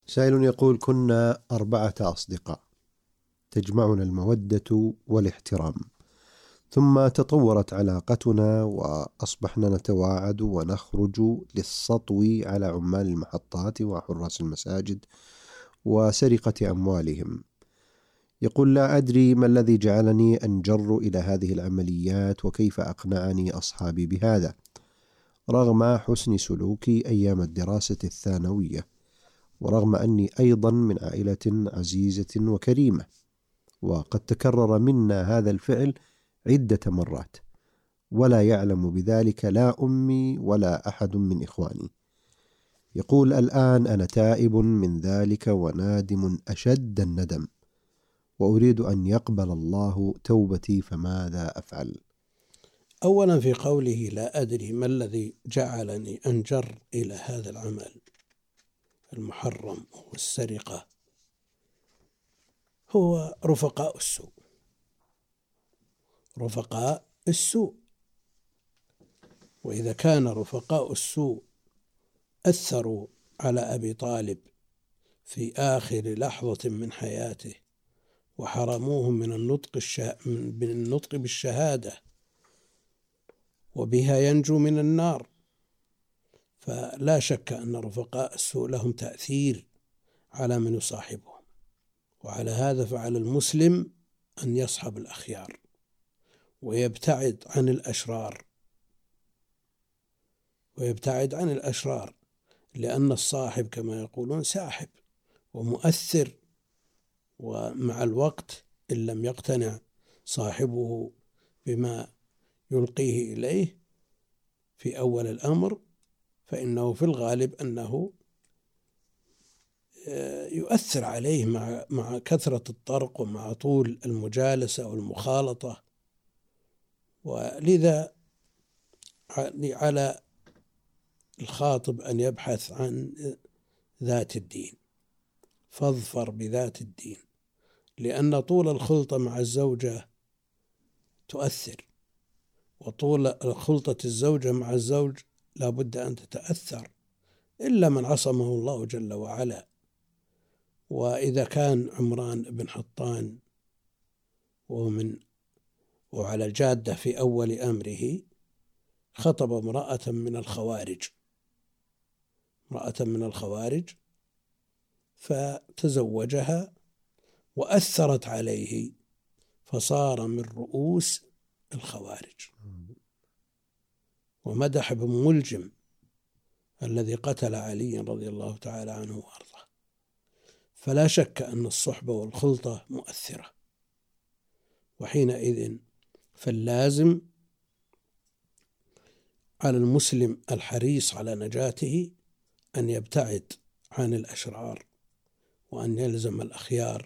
سائل يقول: كنا 4 أصدقاء تجمعنا المودة والاحترام، ثم تطورت علاقتنا وأصبحنا نتواعد ونخرج للسطو على عمال المحطات وحراس المساجد وسرقة أموالهم. يقول: لا أدري ما الذي جعلني أنجر إلى هذه العمليات، وكيف أقنعني أصحابي بهذا رغم حسن سلوكي أيام الدراسة الثانوية، ورغم أني أيضا من عائلة عزيزة وكريمة، وقد تكرر منا هذا الفعل عدة مرات، ولا يعلم بذلك لا أمي ولا أحد من إخواني. يقول: الآن أنا تائب من ذلك وندم أشد الندم، وأريد أن يقبل الله توبتي، فماذا أفعل؟ أولا، في قوله لا أدري ما الذي جعلني أنجر إلى هذا العمل المحرم والسرقة، هو رفقاء السوء. رفقاء السوء، وإذا كان رفقاء السوء أثروا على أبي طالب في آخر لحظة من حياته وحرموهم من النطق بالشهادة وبها ينجو من النار، فلا شك أن رفقاء السوء لهم تأثير على من يصاحبهم. وعلى هذا فعلى المسلم أن يصحب الأخيار ويبتعد عن الأشرار، لأن الصاحب كما يقولون ساحب ومؤثر، ومع الوقت إن لم يقتنع صاحبه بما يلقيه إليه في أول الأمر، فإنه في الغالب أنه يؤثر عليه مع كثرة الطرق ومع طول المجالسة والمخالطة. ولذا على الخاطب أن يبحث عن ذات الدين، فاظفر بذات الدين، لأن طول الخلطة مع الزوجة تؤثر، وطول خلطة الزوجة مع الزوج لا بد أن تتأثر، إلا من عصمه الله جل وعلا. وإذا كان عمران بن حطان وعلى الجادة في أول أمره خطب امرأة من الخوارج فتزوجها وأثرت عليه فصار من رؤوس الخوارج. ومدح بن ملجم الذي قتل علي رضي الله تعالى عنه وأرضاه. فلا شك أن الصحبة والخلطة مؤثرة، وحينئذ فاللازم على المسلم الحريص على نجاته أن يبتعد عن الأشرار وأن يلزم الأخيار.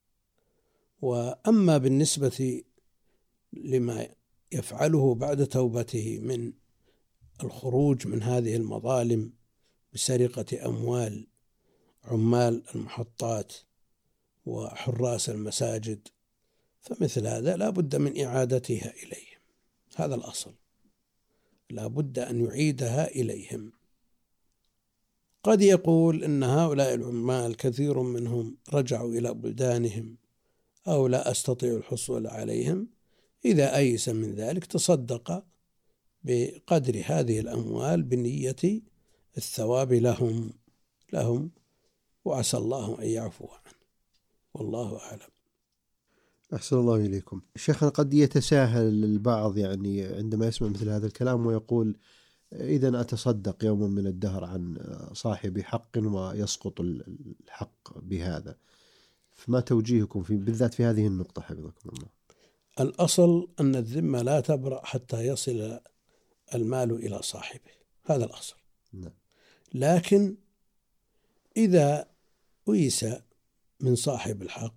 وأما بالنسبة لما يفعله بعد توبته من الخروج من هذه المظالم بسرقة أموال عمال المحطات وحراس المساجد، فمثل هذا لا بد من إعادتها إليهم. هذا الأصل، لا بد أن يعيدها إليهم. قد يقول إن هؤلاء العمال كثير منهم رجعوا إلى بلدانهم أو لا أستطيع الحصول عليهم. إذا أيس من ذلك تصدق بقدر هذه الأموال بنية الثواب لهم، وعسى الله أن يعفو عنه، والله أعلم. أحسن الله إليكم. شيخنا، قد يتساهل البعض عندما يسمع مثل هذا الكلام ويقول: إذا أتصدق يوما من الدهر عن صاحب حق ويسقط الحق بهذا، فما توجيهكم بالذات في هذه النقطة حفظكم الله؟ الأصل أن الذمة لا تبرأ حتى يصل المال إلى صاحبه، هذا الأصل. نعم. لكن إذا أيس من صاحب الحق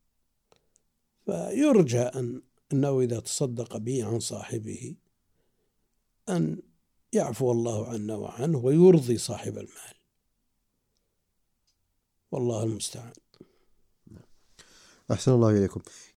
فيرجى أنه إذا تصدق به عن صاحبه أن يعفو الله عنا وعنه ويرضي صاحب المال، والله المستعان. أحسن الله إليكم.